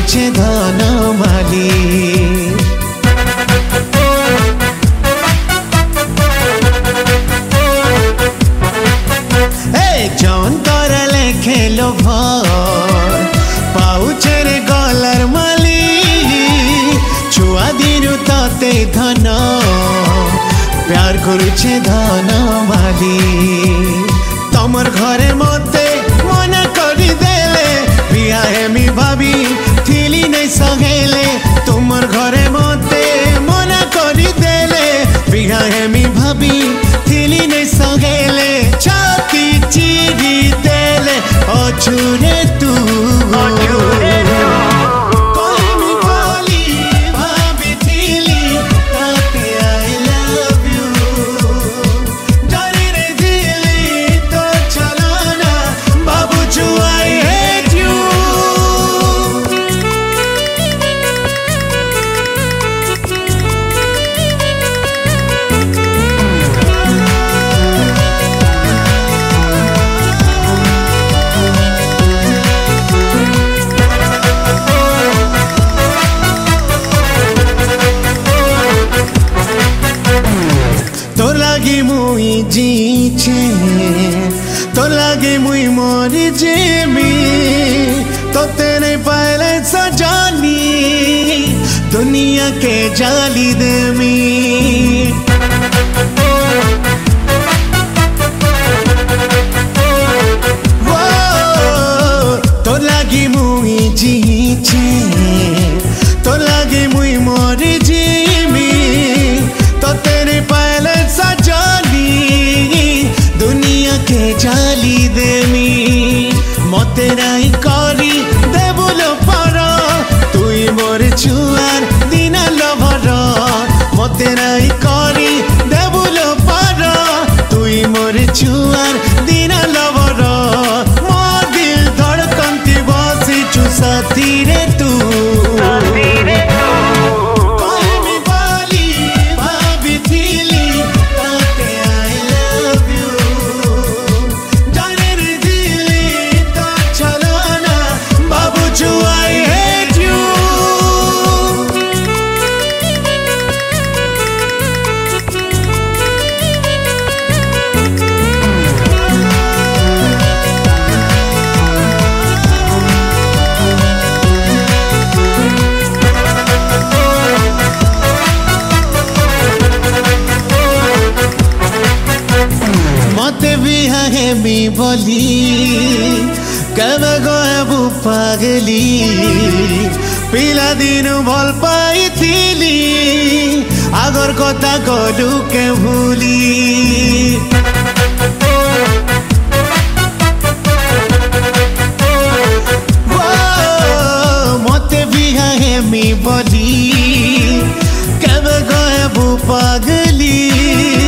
କରୁଛେ ଧନ ମାଲି जंतर लेखे लोभ पाउचे रे गलर माली छुआ दिनु तते धन प्यार करुछे धन माली तमर घरे मते मना करी देले बिया हेमी भाभी थिली नहीं सहेले तुमर घरे मते मना करी देले बिया हेमी भाभी थिली नहीं सहेले छाती चिरी देले अछुरे तू मुई जीचे तो लागे मुई मरी जेमी तो तेरे पहले सजानी दुनिया के जाली देमी तो लागी मुई जीचे तो लागे मुई मरी जेमी तो तेरे पहले सजानी दुनिया के जाली देमी मते नाई करी देबुलो पर तुई मोर छुआर दिना लभर मते नाई करी देबुलो पर तुई मोर छुआर दिना लभर मो दिल धड़कंती बसी चुसती रे तू हेमी बोली कब गएबू पागली पिला दिन भल पाई थिली आगर कथा कलु के भूली मते बिहा हेमी बोली कब गएबू पागली